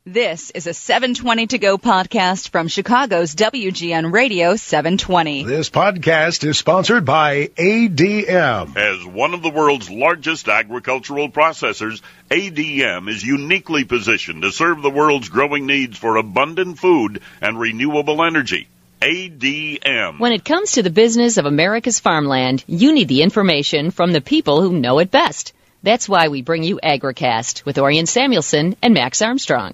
This is a 720 To Go podcast from Chicago's WGN Radio 720. This podcast is sponsored by ADM. As one of the world's largest agricultural processors, ADM is uniquely positioned to serve the world's growing needs for abundant food and renewable energy. ADM. When it comes to the business of America's farmland, you need the information from the people who know it best. That's why we bring you AgriCast with Orion Samuelson and Max Armstrong.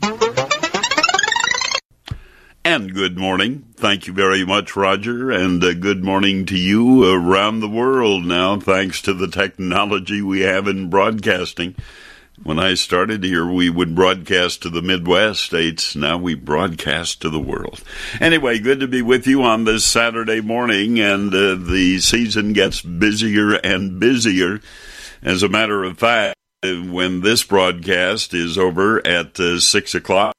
And good morning. Thank you very much, Roger. And good morning to you around the world now, thanks to the technology we have in broadcasting. When I started here, we would broadcast to the Midwest states. Now we broadcast to the world. Anyway, good to be with you on this Saturday morning, and the season gets busier and busier. As a matter of fact, when this broadcast is over at 6 o'clock,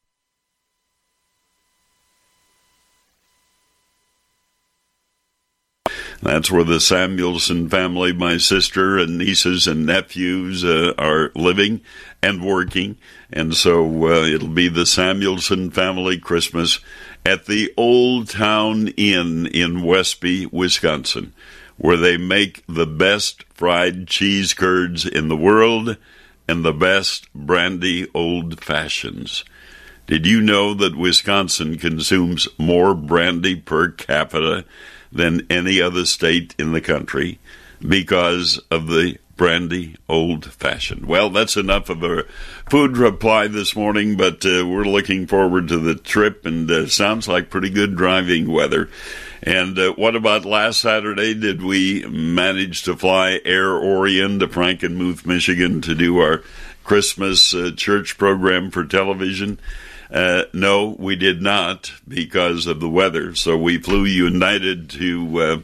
that's where the Samuelson family, my sister and nieces and nephews, are living and working. And so it'll be the Samuelson family Christmas at the Old Town Inn in Westby, Wisconsin, where they make the best fried cheese curds in the world and the best brandy old fashions. Did you know that Wisconsin consumes more brandy per capita than any other state in the country because of the brandy old-fashioned? Well, that's enough of a food reply this morning, but we're looking forward to the trip, and sounds like pretty good driving weather. And what about last Saturday? Did we manage to fly Air Orion to Frankenmuth, Michigan to do our Christmas church program for television? No, we did not because of the weather. So we flew United to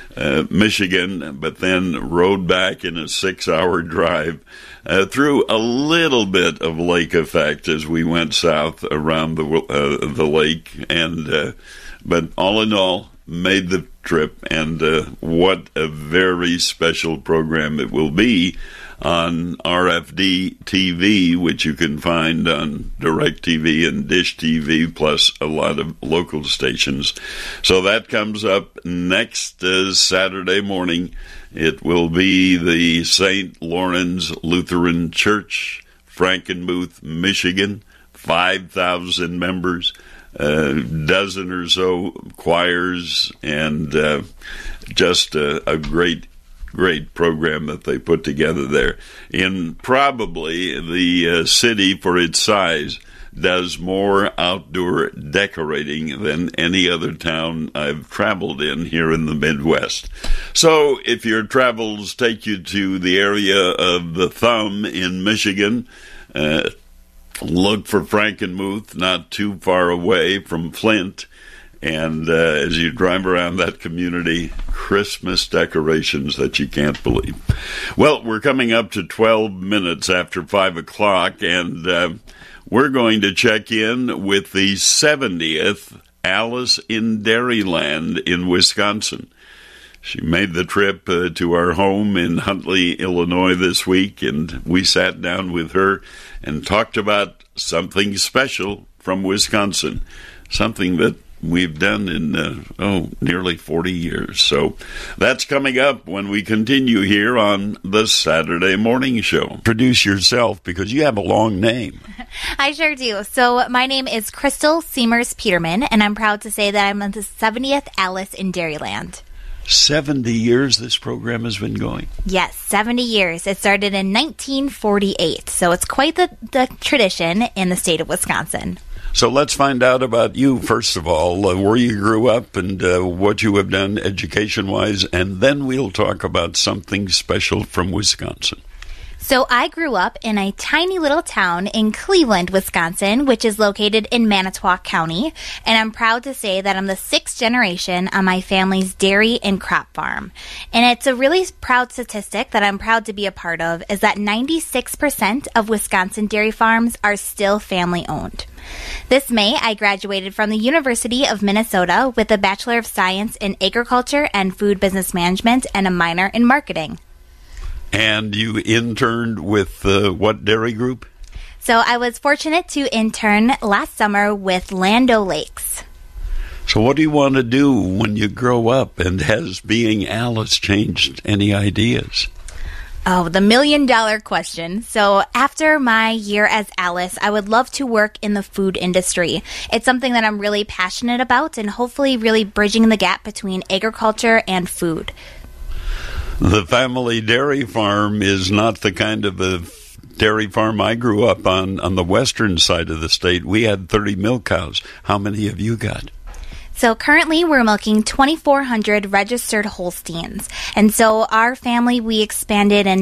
Michigan, but then rode back in a 6-hour drive through a little bit of lake effect as we went south around the lake. And but all in all, made the trip, and what a very special program it will be on RFD TV, which you can find on DirecTV and Dish TV, plus a lot of local stations. So that comes up next Saturday morning. It will be the St. Lawrence Lutheran Church, Frankenmuth, Michigan, 5,000 members, dozen or so choirs, and just a great program that they put together there. In probably the city, for its size, does more outdoor decorating than any other town I've traveled in here in the Midwest. So if your travels take you to the area of the Thumb in Michigan, look for Frankenmuth, not too far away from Flint. And as you drive around that community, Christmas decorations that you can't believe. Well, we're coming up to 12 minutes after 5 o'clock, and we're going to check in with the 70th Alice in Dairyland in Wisconsin. She made the trip to our home in Huntley, Illinois this week, and we sat down with her and talked about something special from Wisconsin, something that we've done in, nearly 40 years. So that's coming up when we continue here on the Saturday Morning Show. Introduce yourself, because you have a long name. I sure do. So my name is Crystal Seamers Peterman, and I'm proud to say that I'm the 70th Alice in Dairyland. 70 years this program has been going? Yes, 70 years. It started in 1948, so it's quite the tradition in the state of Wisconsin. So let's find out about you, first of all, where you grew up and what you have done education-wise, and then we'll talk about something special from Wisconsin. So I grew up in a tiny little town in Cleveland, Wisconsin, which is located in Manitowoc County, and I'm proud to say that I'm the 6th generation on my family's dairy and crop farm. And it's a really proud statistic that I'm proud to be a part of, is that 96% of Wisconsin dairy farms are still family-owned. This May, I graduated from the University of Minnesota with a Bachelor of Science in Agriculture and Food Business Management and a minor in Marketing. And you interned with what dairy group? So I was fortunate to intern last summer with Land O'Lakes. So what do you want to do when you grow up, and has being Alice changed any ideas? Oh, the $1 million question. So after my year as Alice, I would love to work in the food industry. It's something that I'm really passionate about and hopefully really bridging the gap between agriculture and food. The family dairy farm is not the kind of a dairy farm I grew up on the western side of the state. We had 30 milk cows. How many have you got? So currently we're milking 2,400 registered Holsteins. And so our family, we expanded in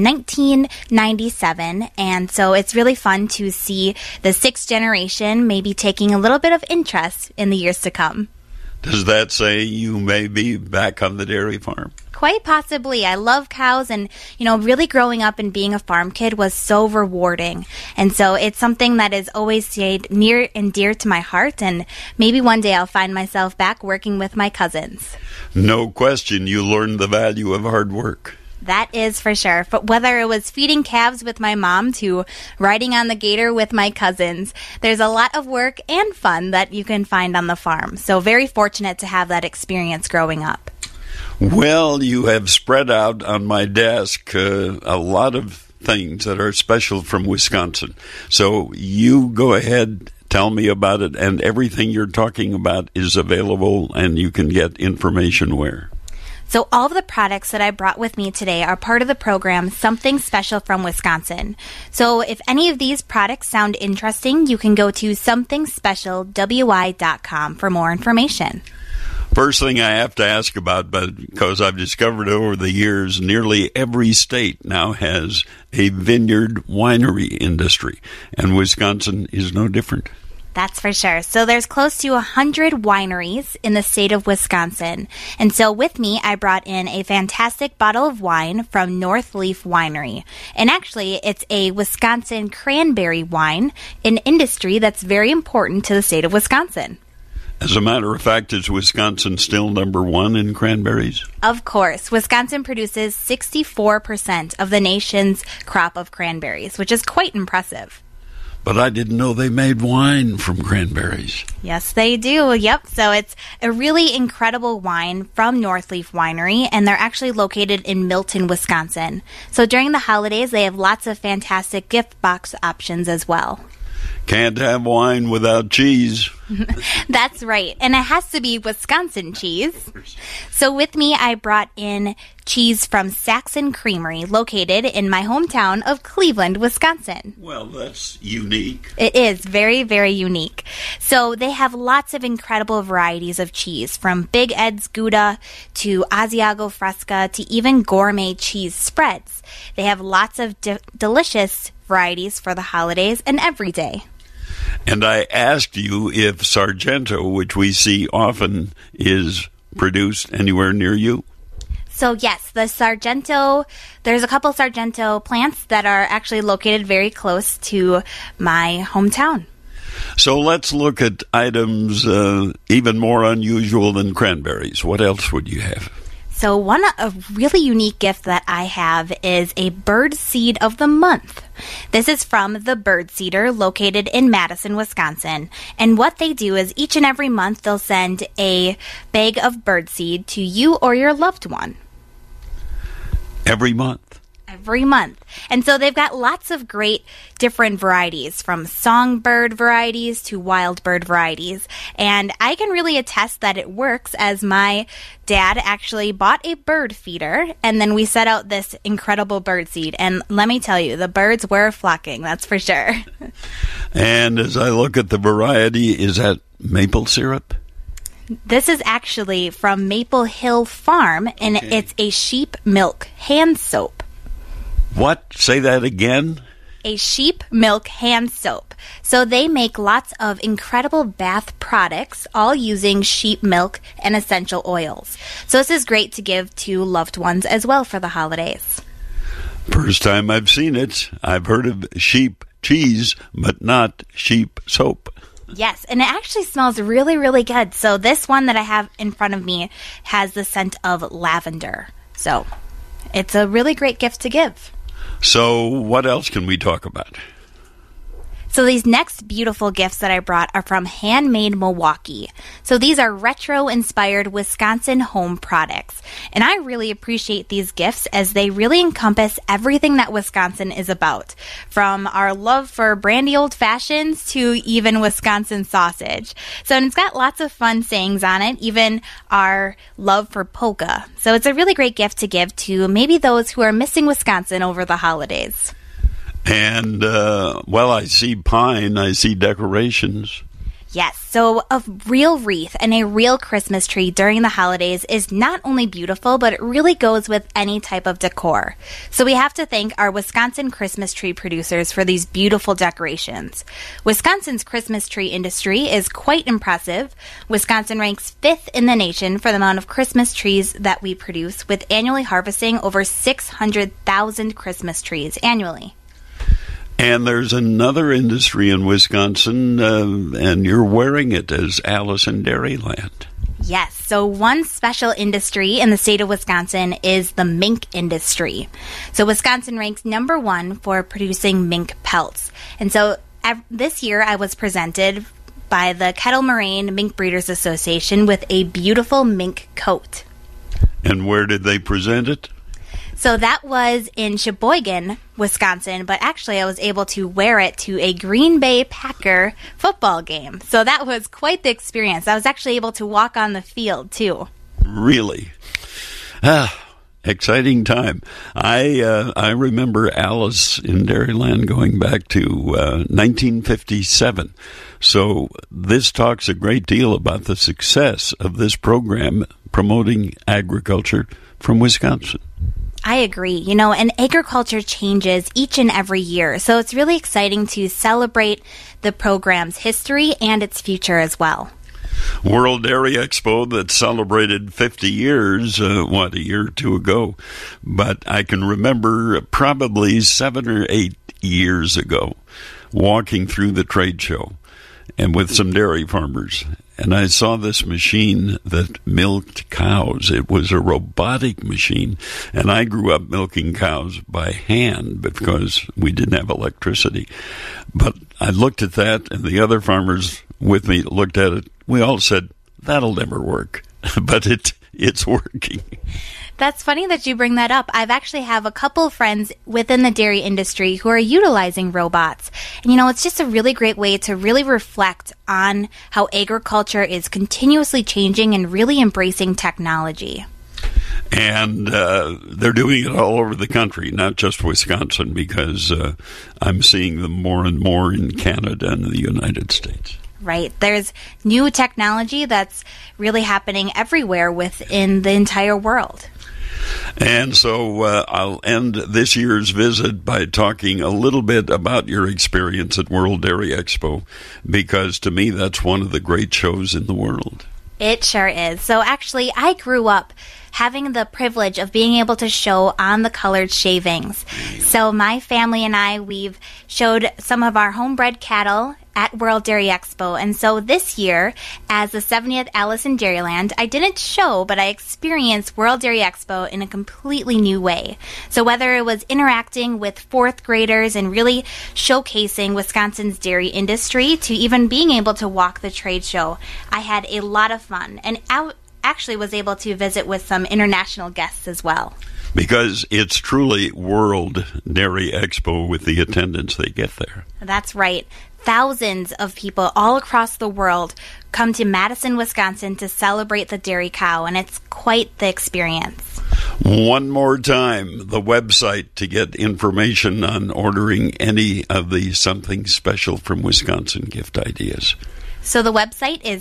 1997. And so it's really fun to see the sixth generation maybe taking a little bit of interest in the years to come. Does that say you may be back on the dairy farm? Quite possibly. I love cows, and, really growing up and being a farm kid was so rewarding. And so it's something that is always stayed near and dear to my heart, and maybe one day I'll find myself back working with my cousins. No question, you learned the value of hard work. That is for sure. But whether it was feeding calves with my mom to riding on the gator with my cousins, there's a lot of work and fun that you can find on the farm. So very fortunate to have that experience growing up. Well, you have spread out on my desk a lot of things that are special from Wisconsin. So you go ahead, tell me about it, and everything you're talking about is available, and you can get information where? So all of the products that I brought with me today are part of the program Something Special from Wisconsin. So if any of these products sound interesting, you can go to somethingspecialwi.com for more information. First thing I have to ask about, but because I've discovered over the years, nearly every state now has a vineyard winery industry, and Wisconsin is no different. That's for sure. So there's close to 100 wineries in the state of Wisconsin. And so with me, I brought in a fantastic bottle of wine from North Leaf Winery. And actually, it's a Wisconsin cranberry wine, an industry that's very important to the state of Wisconsin. As a matter of fact, is Wisconsin still number one in cranberries? Of course. Wisconsin produces 64% of the nation's crop of cranberries, which is quite impressive. But I didn't know they made wine from cranberries. Yes, they do. Yep. So it's a really incredible wine from North Leaf Winery, and they're actually located in Milton, Wisconsin. So during the holidays, they have lots of fantastic gift box options as well. Can't have wine without cheese. That's right. And it has to be Wisconsin cheese. So with me, I brought in cheese from Saxon Creamery, located in my hometown of Cleveland, Wisconsin. Well, that's unique. It is very, very unique. So they have lots of incredible varieties of cheese, from Big Ed's Gouda to Asiago Fresca to even gourmet cheese spreads. They have lots of delicious varieties for the holidays and every day. And I asked you if Sargento, which we see often, is produced anywhere near you. So yes, the Sargento, there's a couple Sargento plants that are actually located very close to my hometown. So let's look at items even more unusual than cranberries. What else would you have? So a really unique gift that I have is a bird seed of the month. This is from the Bird Seeder, located in Madison, Wisconsin. And what they do is each and every month they'll send a bag of bird seed to you or your loved one. Every month? Every month. And so they've got lots of great different varieties, from songbird varieties to wild bird varieties. And I can really attest that it works, as my dad actually bought a bird feeder, and then we set out this incredible bird seed. And let me tell you, the birds were flocking, that's for sure. And as I look at the variety, is that maple syrup? This is actually from Maple Hill Farm, and It's a sheep milk hand soap. What? Say that again? A sheep milk hand soap. So they make lots of incredible bath products, all using sheep milk and essential oils. So this is great to give to loved ones as well for the holidays. First time I've seen it. I've heard of sheep cheese, but not sheep soap. Yes, and it actually smells really, really good. So this one that I have in front of me has the scent of lavender. So it's a really great gift to give. So what else can we talk about? So these next beautiful gifts that I brought are from Handmade Milwaukee. So these are retro-inspired Wisconsin home products. And I really appreciate these gifts as they really encompass everything that Wisconsin is about, from our love for brandy old fashions to even Wisconsin sausage. So and it's got lots of fun sayings on it, even our love for polka. So it's a really great gift to give to maybe those who are missing Wisconsin over the holidays. And, well, I see pine, I see decorations. Yes, so a real wreath and a real Christmas tree during the holidays is not only beautiful, but it really goes with any type of decor. So we have to thank our Wisconsin Christmas tree producers for these beautiful decorations. Wisconsin's Christmas tree industry is quite impressive. Wisconsin ranks 5th in the nation for the amount of Christmas trees that we produce, with annually harvesting over 600,000 Christmas trees annually. And there's another industry in Wisconsin, and you're wearing it as Alice in Dairyland. Yes, so one special industry in the state of Wisconsin is the mink industry. So Wisconsin ranks number 1 for producing mink pelts. And so this year I was presented by the Kettle Moraine Mink Breeders Association with a beautiful mink coat. And where did they present it? So that was in Sheboygan, Wisconsin, but actually I was able to wear it to a Green Bay Packer football game. So that was quite the experience. I was actually able to walk on the field, too. Really? Exciting time. I remember Alice in Dairyland going back to 1957. So this talks a great deal about the success of this program promoting agriculture from Wisconsin. I agree. And agriculture changes each and every year. So it's really exciting to celebrate the program's history and its future as well. World Dairy Expo that celebrated 50 years, a year or two ago. But I can remember probably 7 or 8 years ago walking through the trade show and with some dairy farmers. And I saw this machine that milked cows. It was a robotic machine. And I grew up milking cows by hand because we didn't have electricity. But I looked at that, and the other farmers with me looked at it. We all said, that'll never work. But it's working. That's funny that you bring that up. I've actually have a couple friends within the dairy industry who are utilizing robots. And it's just a really great way to really reflect on how agriculture is continuously changing and really embracing technology. And they're doing it all over the country, not just Wisconsin, because I'm seeing them more and more in Canada and the United States. Right. There's new technology that's really happening everywhere within the entire world. And so I'll end this year's visit by talking a little bit about your experience at World Dairy Expo, because to me that's one of the great shows in the world. It sure is. So actually, I grew up having the privilege of being able to show on the colored shavings. So my family and I, we've showed some of our homebred cattle at World Dairy Expo. And so this year, as the 70th Alice in Dairyland, I didn't show, but I experienced World Dairy Expo in a completely new way. So whether it was interacting with fourth graders and really showcasing Wisconsin's dairy industry to even being able to walk the trade show, I had a lot of fun. And I actually was able to visit with some international guests as well. Because it's truly World Dairy Expo with the attendance they get there. That's right. Thousands of people all across the world come to Madison, Wisconsin to celebrate the dairy cow, and it's quite the experience. One more time, the website to get information on ordering any of the Something Special from Wisconsin gift ideas. So the website is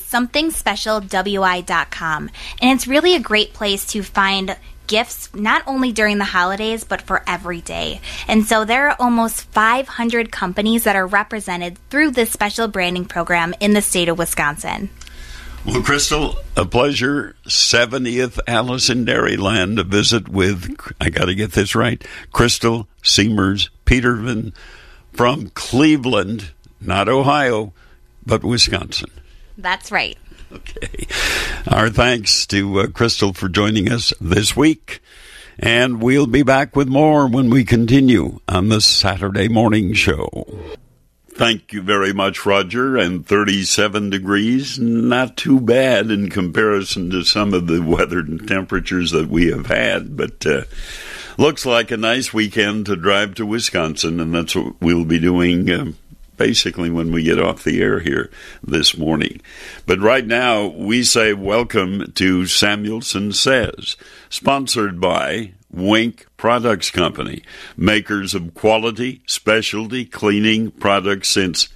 somethingspecialwi.com, and it's really a great place to find gifts not only during the holidays but for every day. And so there are almost 500 companies that are represented through this special branding program in the state of Wisconsin. Well, Crystal, a pleasure. 70th Alice in Dairyland, a visit with, I got to get this right, Crystal Seamers Peterman from Cleveland, not Ohio, but Wisconsin. That's right. Okay. Our thanks to Crystal for joining us this week. And we'll be back with more when we continue on the Saturday Morning Show. Thank you very much, Roger. And 37 degrees, not too bad in comparison to some of the weather and temperatures that we have had. But looks like a nice weekend to drive to Wisconsin, and that's what we'll be doing basically when we get off the air here this morning. But right now, we say welcome to Samuelson Says, sponsored by Wink Products Company, makers of quality, specialty cleaning products since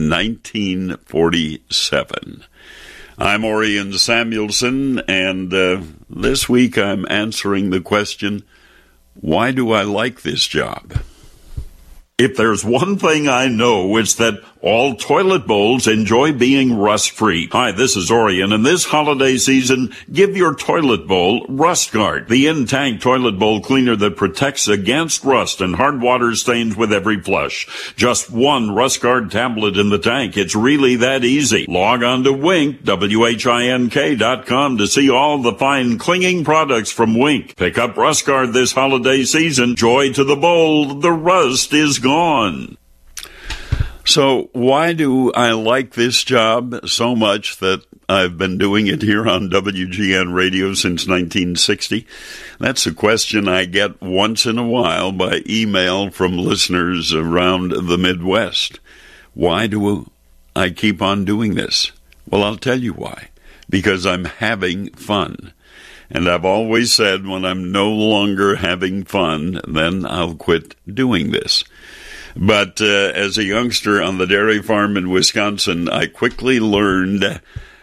1947. I'm Orion Samuelson, and this week I'm answering the question, why do I like this job? If there's one thing I know, it's that all toilet bowls enjoy being rust-free. Hi, this is Orion, and this holiday season, give your toilet bowl Rust Guard, the in-tank toilet bowl cleaner that protects against rust and hard water stains with every flush. Just one Rust Guard tablet in the tank. It's really that easy. Log on to Wink, WHINK.com to see all the fine clinging products from Wink. Pick up Rust Guard this holiday season. Joy to the bowl. The rust is gone. So why do I like this job so much that I've been doing it here on WGN Radio since 1960? That's a question I get once in a while by email from listeners around the Midwest. Why do I keep on doing this? Well, I'll tell you why. Because I'm having fun. And I've always said when I'm no longer having fun, then I'll quit doing this. But as a youngster on the dairy farm in Wisconsin, I quickly learned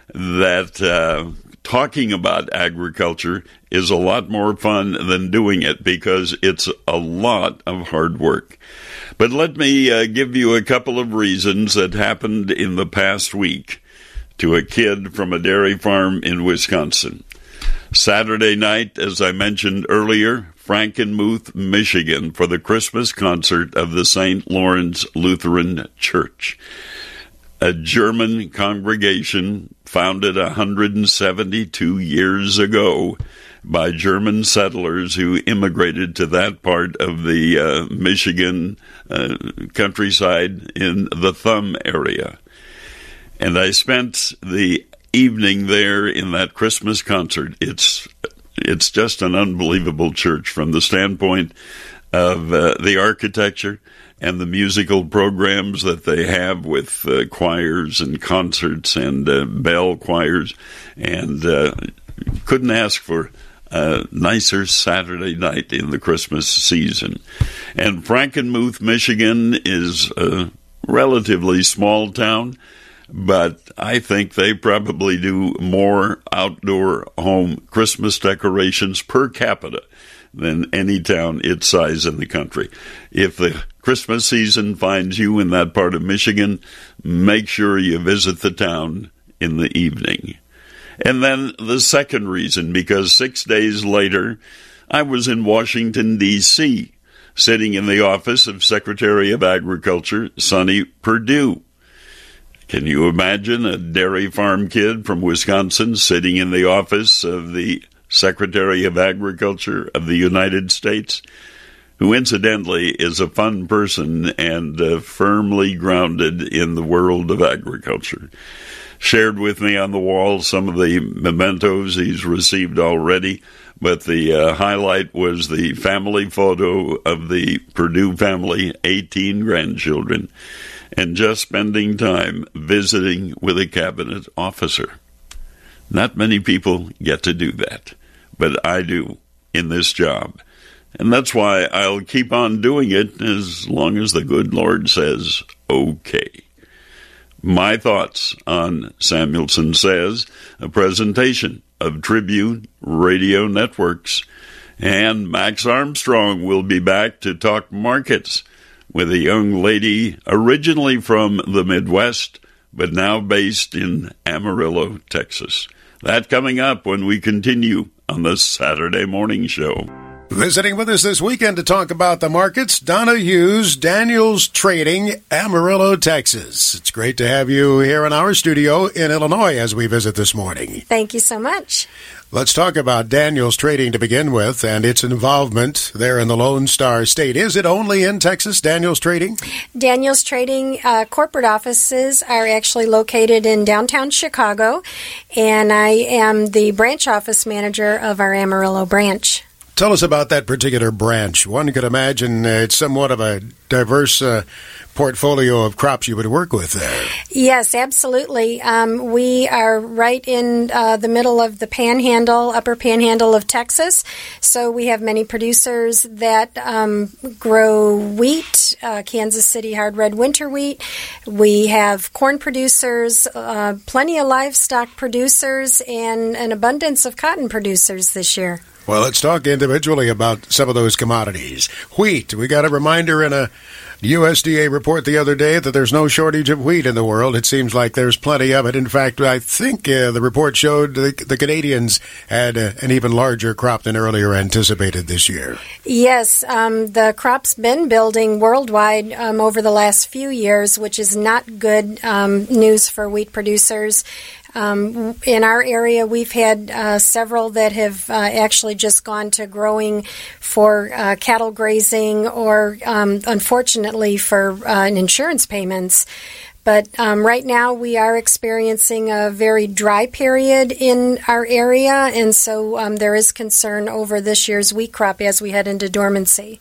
that talking about agriculture is a lot more fun than doing it because it's a lot of hard work. But let me give you a couple of reasons that happened in the past week to a kid from a dairy farm in Wisconsin. Saturday night, as I mentioned earlier, Frankenmuth, Michigan, for the Christmas concert of the St. Lawrence Lutheran Church. A German congregation founded 172 years ago by German settlers who immigrated to that part of the Michigan countryside in the Thumb area. And I spent the evening there in that Christmas concert. It's just an unbelievable church from the standpoint of the architecture and the musical programs that they have with choirs and concerts and bell choirs, and couldn't ask for a nicer Saturday night in the Christmas season. And Frankenmuth, Michigan is a relatively small town, but I think they probably do more outdoor home Christmas decorations per capita than any town its size in the country. If the Christmas season finds you in that part of Michigan, make sure you visit the town in the evening. And then the second reason, because 6 days later, I was in Washington, D.C., sitting in the office of Secretary of Agriculture, Sonny Perdue. Can you imagine a dairy farm kid from Wisconsin sitting in the office of the Secretary of Agriculture of the United States, who incidentally is a fun person and firmly grounded in the world of agriculture? Shared with me on the wall some of the mementos he's received already, but the highlight was the family photo of the Perdue family, 18 grandchildren, and just spending time visiting with a cabinet officer. Not many people get to do that, but I do in this job. And that's why I'll keep on doing it as long as the good Lord says, okay. My thoughts on Samuelson Says, a presentation of Tribune Radio Networks. And Max Armstrong will be back to talk markets with a young lady originally from the Midwest, but now based in Amarillo, Texas. That coming up when we continue on the Saturday Morning Show. Visiting with us this weekend to talk about the markets, Donna Hughes, Daniels Trading, Amarillo, Texas. It's great to have you here in our studio in Illinois as we visit this morning. Thank you so much. Let's talk about Daniels Trading to begin with and its involvement there in the Lone Star State. Is it only in Texas, Daniels Trading? Daniels Trading corporate offices are actually located in downtown Chicago, and I am the branch office manager of our Amarillo branch. Tell us about that particular branch. One could imagine it's somewhat of a diverse portfolio of crops you would work with there. Yes, absolutely. We are right in the middle of the panhandle, upper panhandle of Texas. So we have many producers that grow wheat, Kansas City hard red winter wheat. We have corn producers, plenty of livestock producers, and an abundance of cotton producers this year. Well, let's talk individually about some of those commodities. Wheat. We got a reminder in a USDA report the other day that there's no shortage of wheat in the world. It seems like there's plenty of it. In fact, I think the report showed the Canadians had an even larger crop than earlier anticipated this year. Yes, the crop's been building worldwide over the last few years, which is not good news for wheat producers. In our area, we've had several that have actually just gone to growing for cattle grazing or, unfortunately, for insurance payments. But right now we are experiencing a very dry period in our area, and so there is concern over this year's wheat crop as we head into dormancy.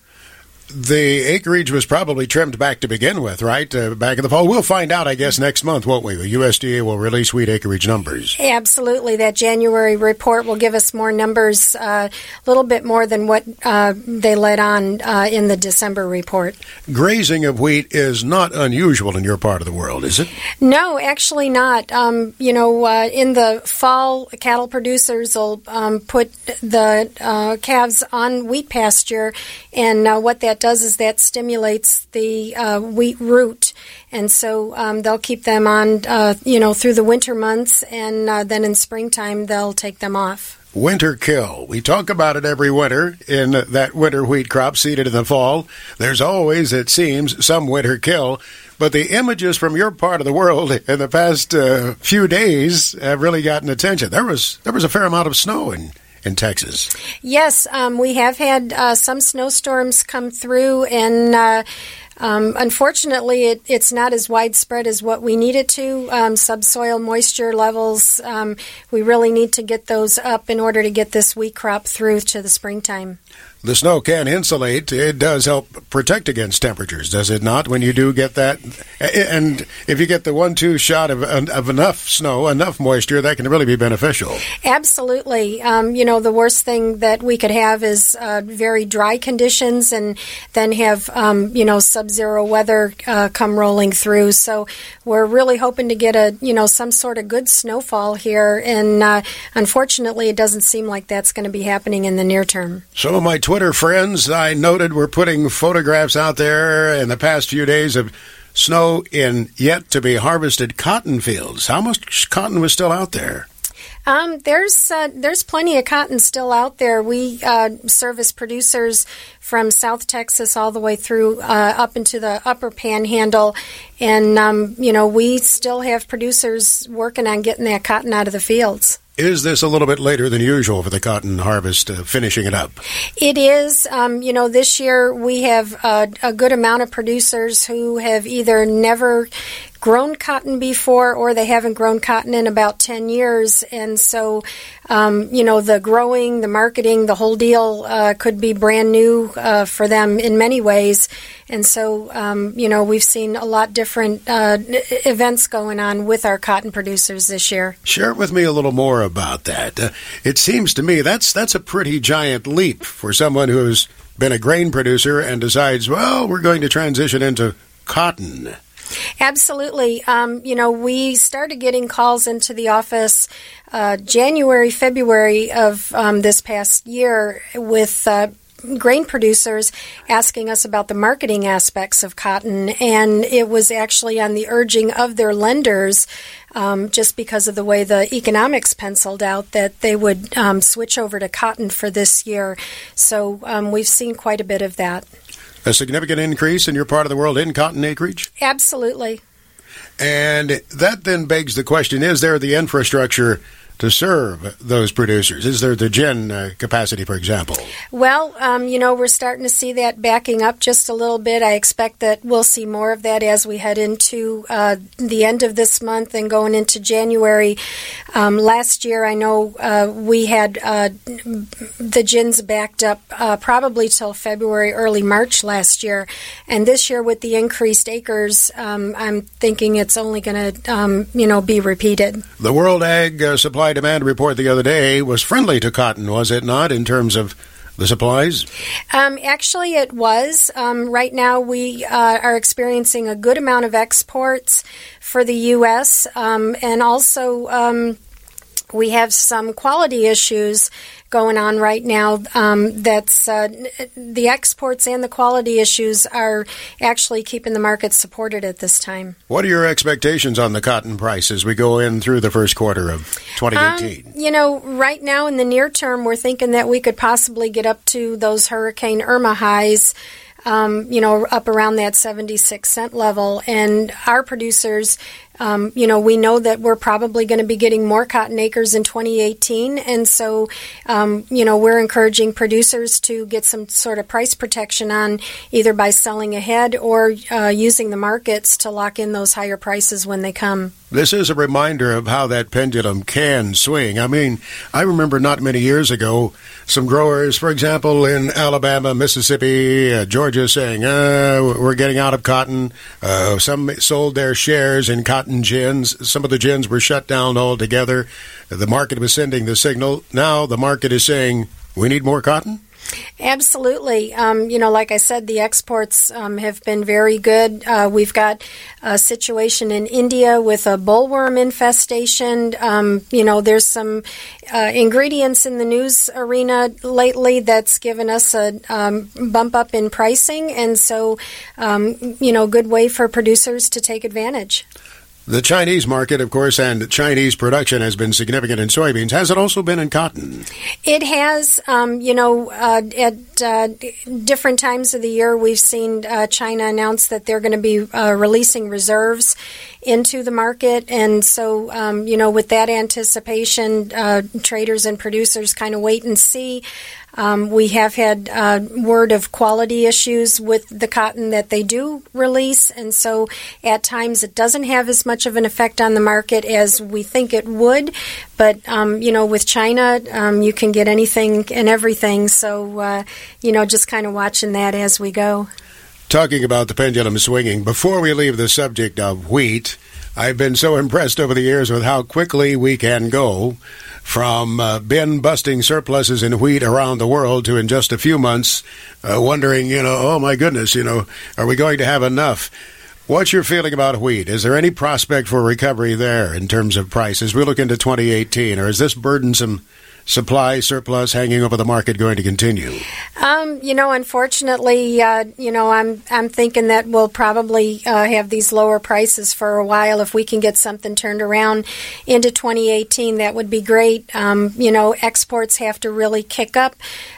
The acreage was probably trimmed back to begin with, right? Back in the fall. We'll find out, I guess, next month, won't we? The USDA will release wheat acreage numbers. Absolutely. That January report will give us more numbers, a little bit more than what they let on in the December report. Grazing of wheat is not unusual in your part of the world, is it? No, actually not. In the fall, cattle producers will put the calves on wheat pasture, and what that does is that stimulates the wheat root, and so they'll keep them on, through the winter months, and then in springtime they'll take them off. Winter kill. We talk about it every winter in that winter wheat crop seeded in the fall. There's always, it seems, some winter kill, but the images from your part of the world in the past few days have really gotten attention. There was a fair amount of snow in Texas. Yes, we have had some snowstorms come through, and unfortunately it's not as widespread as what we need it to. Subsoil moisture levels, we really need to get those up in order to get this wheat crop through to the springtime. The snow can insulate. It does help protect against temperatures, does it not, when you do get that? And if you get the 1-2 shot of enough snow, enough moisture, that can really be beneficial. Absolutely. The worst thing that we could have is very dry conditions and then have, sub-zero weather come rolling through. So we're really hoping to get some sort of good snowfall here. And unfortunately, it doesn't seem like that's going to be happening in the near term. Some of my Twitter friends, I noted, were putting photographs out there in the past few days of snow in yet-to-be-harvested cotton fields. How much cotton was still out there? There's plenty of cotton still out there. We service producers from South Texas all the way through up into the upper panhandle, and we still have producers working on getting that cotton out of the fields. Is this a little bit later than usual for the cotton harvest, finishing it up? It is. This year we have a good amount of producers who have either never grown cotton before or they haven't grown cotton in about 10 years. And so, the growing, the marketing, the whole deal could be brand new for them in many ways. And so, we've seen a lot different events going on with our cotton producers this year. Share with me a little more about that. It seems to me that's a pretty giant leap for someone who's been a grain producer and decides, well, we're going to transition into cotton. Absolutely. We started getting calls into the office January, February of this past year with grain producers asking us about the marketing aspects of cotton, and it was actually on the urging of their lenders, just because of the way the economics penciled out, that they would switch over to cotton for this year. So we've seen quite a bit of that. A significant increase in your part of the world in cotton acreage? Absolutely. And that then begs the question, is there the infrastructure to serve those producers? Is there the gin capacity, for example? Well, we're starting to see that backing up just a little bit. I expect that we'll see more of that as we head into the end of this month and going into January. Last year, I know we had the gins backed up probably till February, early March last year. And this year, with the increased acres, I'm thinking it's only going to, be repeated. The World Ag Supply-Demand Report the other day was friendly to cotton, was it not, in terms of the supplies? Actually, it was. Right now, we are experiencing a good amount of exports for the U.S., and also we have some quality issues going on right now. That's the exports and the quality issues are actually keeping the market supported at this time. What are your expectations on the cotton price as we go in through the first quarter of 2018? Right now in the near term, we're thinking that we could possibly get up to those Hurricane Irma highs, up around that 76-cent level. And our producers, we know that we're probably going to be getting more cotton acres in 2018. And so, we're encouraging producers to get some sort of price protection on either by selling ahead or using the markets to lock in those higher prices when they come. This is a reminder of how that pendulum can swing. I mean, I remember not many years ago, some growers, for example, in Alabama, Mississippi, Georgia, saying, we're getting out of cotton. Some sold their shares in cotton gins. Some of the gins were shut down altogether. The market was sending the signal. Now the market is saying, we need more cotton? Absolutely. Like I said, the exports have been very good. We've got a situation in India with a bollworm infestation. There's some ingredients in the news arena lately that's given us a bump up in pricing. And so, good way for producers to take advantage. The Chinese market, of course, and Chinese production has been significant in soybeans. Has it also been in cotton? It has. At different times of the year, we've seen China announce that they're going to be releasing reserves into the market. And so, with that anticipation, traders and producers kind of wait and see. We have had word of quality issues with the cotton that they do release, and so at times it doesn't have as much of an effect on the market as we think it would. But, with China, you can get anything and everything, so, just kind of watching that as we go. Talking about the pendulum swinging, before we leave the subject of wheat, I've been so impressed over the years with how quickly we can go from bin-busting surpluses in wheat around the world to in just a few months wondering, oh my goodness, are we going to have enough? What's your feeling about wheat? Is there any prospect for recovery there in terms of prices? We look into 2018, or is this burdensome supply surplus hanging over the market going to continue? Unfortunately, I'm thinking that we'll probably have these lower prices for a while. If we can get something turned around into 2018, that would be great. Exports have to really kick up.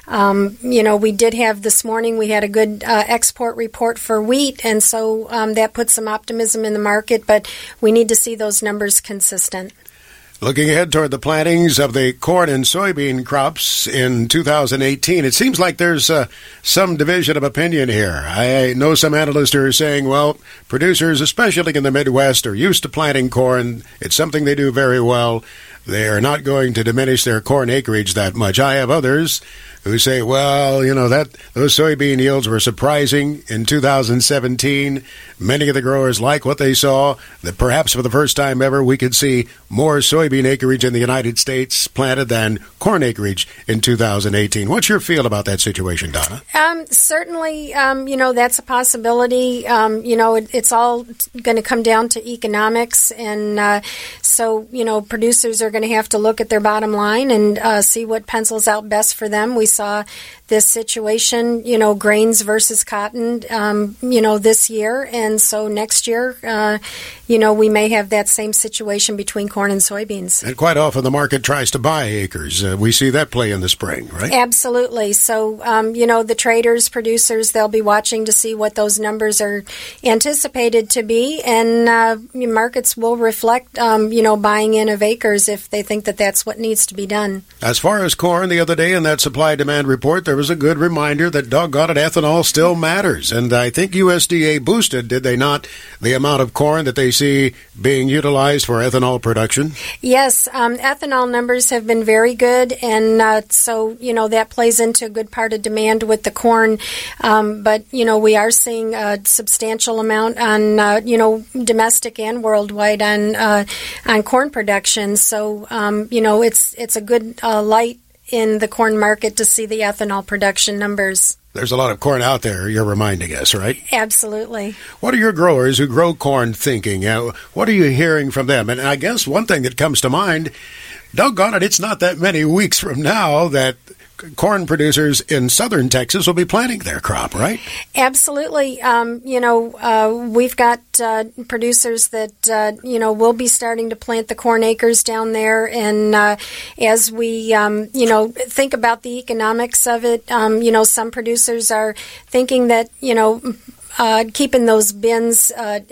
We did have this morning, we had a good export report for wheat, and so that puts some optimism in the market, but we need to see those numbers consistent. Looking ahead toward the plantings of the corn and soybean crops in 2018, it seems like there's some division of opinion here. I know some analysts are saying, well, producers, especially in the Midwest, are used to planting corn. It's something they do very well. They are not going to diminish their corn acreage that much. I have others who say, well, those soybean yields were surprising in 2017. Many of the growers like what they saw, that perhaps for the first time ever we could see more soybean acreage in the United States planted than corn acreage in 2018. What's your feel about that situation, Donna? Certainly, that's a possibility. It's all going to come down to economics. And so, producers are going to have to look at their bottom line and see what pencils out best for them. We saw this situation, grains versus cotton, this year. And so next year, we may have that same situation between corn and soybeans. And quite often the market tries to buy acres. We see that play in the spring, right? Absolutely. So, the traders, producers, they'll be watching to see what those numbers are anticipated to be. And markets will reflect, buying in of acres if they think that that's what needs to be done. As far as corn, the other day in that supply-demand report, there was a good reminder that doggone it, ethanol still matters. And I think USDA boosted, did they not, the amount of corn that they see being utilized for ethanol production? Yes, ethanol numbers have been very good, and so, that plays into a good part of demand with the corn. But, we are seeing a substantial amount on, domestic and worldwide on corn production. So, it's a good light in the corn market to see the ethanol production numbers. There's a lot of corn out there, you're reminding us, right? Absolutely. What are your growers who grow corn thinking? What are you hearing from them? And I guess one thing that comes to mind, doggone it, it's not that many weeks from now that corn producers in southern Texas will be planting their crop, right? Absolutely. We've got producers that, will be starting to plant the corn acres down there. And as we, think about the economics of it, some producers are thinking that, keeping those bins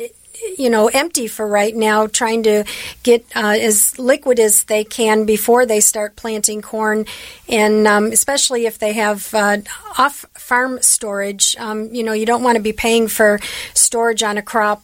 empty for right now, trying to get as liquid as they can before they start planting corn. And especially if they have off-farm storage, you don't want to be paying for storage on a crop,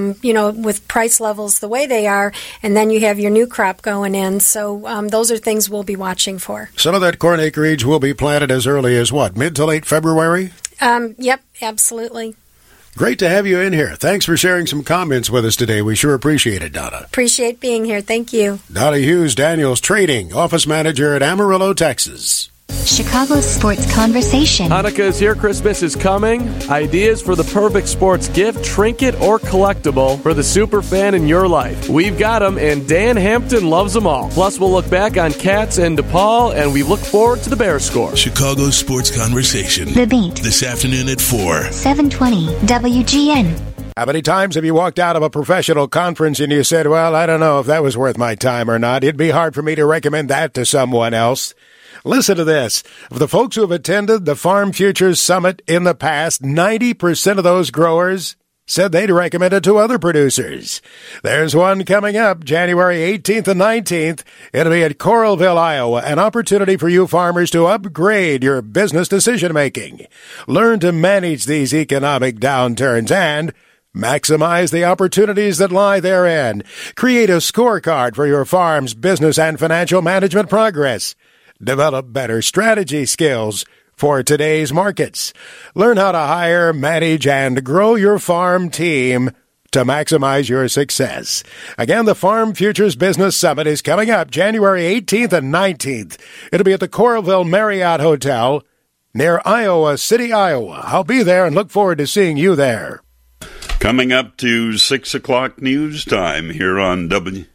with price levels the way they are, and then you have your new crop going in. So those are things we'll be watching for. Some of that corn acreage will be planted as early as what, mid to late February? Yep, absolutely. Great to have you in here. Thanks for sharing some comments with us today. We sure appreciate it, Donna. Appreciate being here. Thank you. Donna Hughes, Daniels Trading, Office Manager at Amarillo, Texas. Chicago Sports Conversation. Hanukkah is here. Christmas is coming. Ideas for the perfect sports gift, trinket, or collectible for the super fan in your life. We've got them, and Dan Hampton loves them all. Plus, we'll look back on Cats and DePaul, and we look forward to the Bears score. Chicago Sports Conversation. The Beat. This afternoon at 4. 720 WGN. How many times have you walked out of a professional conference and you said, well, I don't know if that was worth my time or not. It'd be hard for me to recommend that to someone else. Listen to this. Of the folks who have attended the Farm Futures Summit in the past, 90% of those growers said they'd recommend it to other producers. There's one coming up January 18th and 19th. It'll be at Coralville, Iowa, an opportunity for you farmers to upgrade your business decision-making. Learn to manage these economic downturns and maximize the opportunities that lie therein. Create a scorecard for your farm's business and financial management progress. Develop better strategy skills for today's markets. Learn how to hire, manage, and grow your farm team to maximize your success. Again, the Farm Futures Business Summit is coming up January 18th and 19th. It'll be at the Coralville Marriott Hotel near Iowa City, Iowa. I'll be there and look forward to seeing you there. Coming up to 6 o'clock news time here on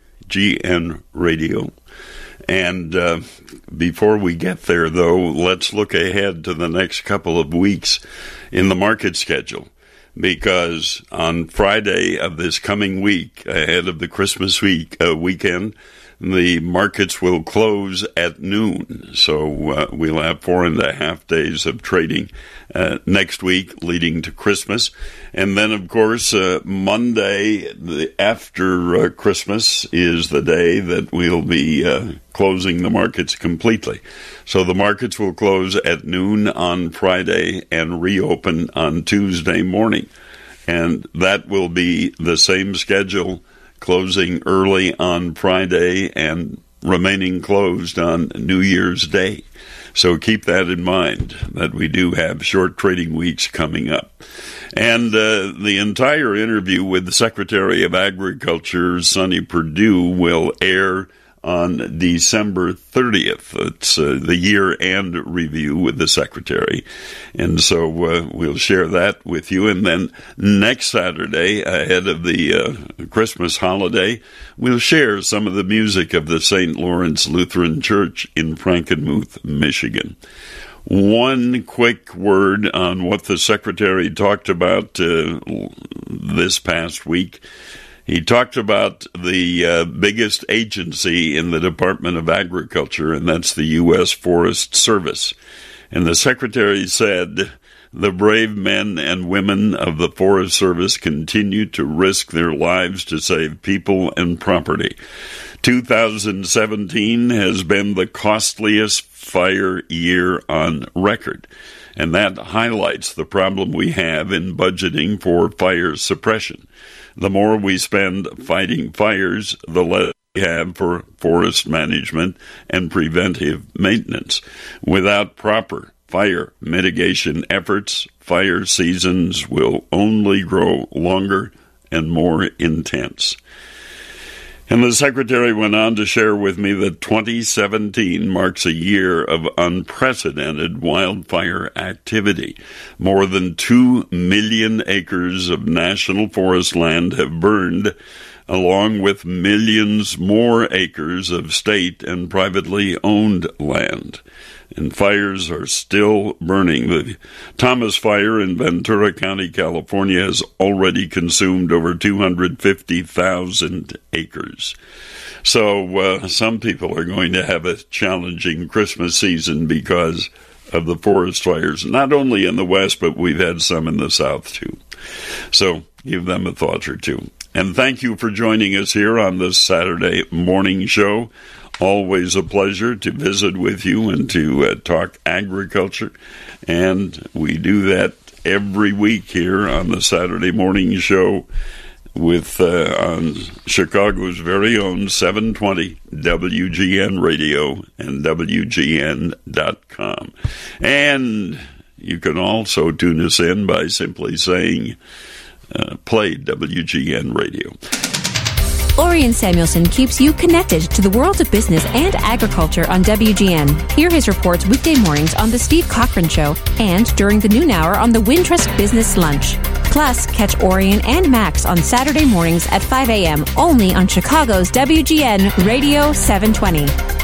WGN Radio. And before we get there, though, let's look ahead to the next couple of weeks in the market schedule. Because on Friday of this coming week, ahead of the Christmas weekend, the markets will close at noon. So we'll have 4.5 days of trading next week leading to Christmas. And then, of course, Monday after Christmas is the day that we'll be closing the markets completely. So the markets will close at noon on Friday and reopen on Tuesday morning. And that will be the same schedule, closing early on Friday and remaining closed on New Year's Day. So keep that in mind, that we do have short trading weeks coming up. And the entire interview with the Secretary of Agriculture, Sonny Perdue, will air on December 30th. It's the year-end review with the Secretary. And so we'll share that with you. And then next Saturday, ahead of the Christmas holiday, we'll share some of the music of the St. Lawrence Lutheran Church in Frankenmuth, Michigan. One quick word on what the Secretary talked about this past week. He talked about the biggest agency in the Department of Agriculture, and that's the U.S. Forest Service. And the Secretary said, the brave men and women of the Forest Service continue to risk their lives to save people and property. 2017 has been the costliest fire year on record, and that highlights the problem we have in budgeting for fire suppression. The more we spend fighting fires, the less we have for forest management and preventive maintenance. Without proper fire mitigation efforts, fire seasons will only grow longer and more intense. And the Secretary went on to share with me that 2017 marks a year of unprecedented wildfire activity. More than 2 million acres of national forest land have burned, along with millions more acres of state and privately owned land. And fires are still burning. The Thomas Fire in Ventura County, California, has already consumed over 250,000 acres. So some people are going to have a challenging Christmas season because of the forest fires, not only in the West, but we've had some in the South, too. So give them a thought or two. And thank you for joining us here on this Saturday morning show. Always a pleasure to visit with you and to talk agriculture. And we do that every week here on the Saturday morning show with on Chicago's very own 720 WGN Radio and WGN.com. And you can also tune us in by simply saying, play WGN Radio. Orion Samuelson keeps you connected to the world of business and agriculture on WGN. Hear his reports weekday mornings on The Steve Cochran Show and during the noon hour on the Wintrust Business Lunch. Plus, catch Orion and Max on Saturday mornings at 5 a.m. only on Chicago's WGN Radio 720.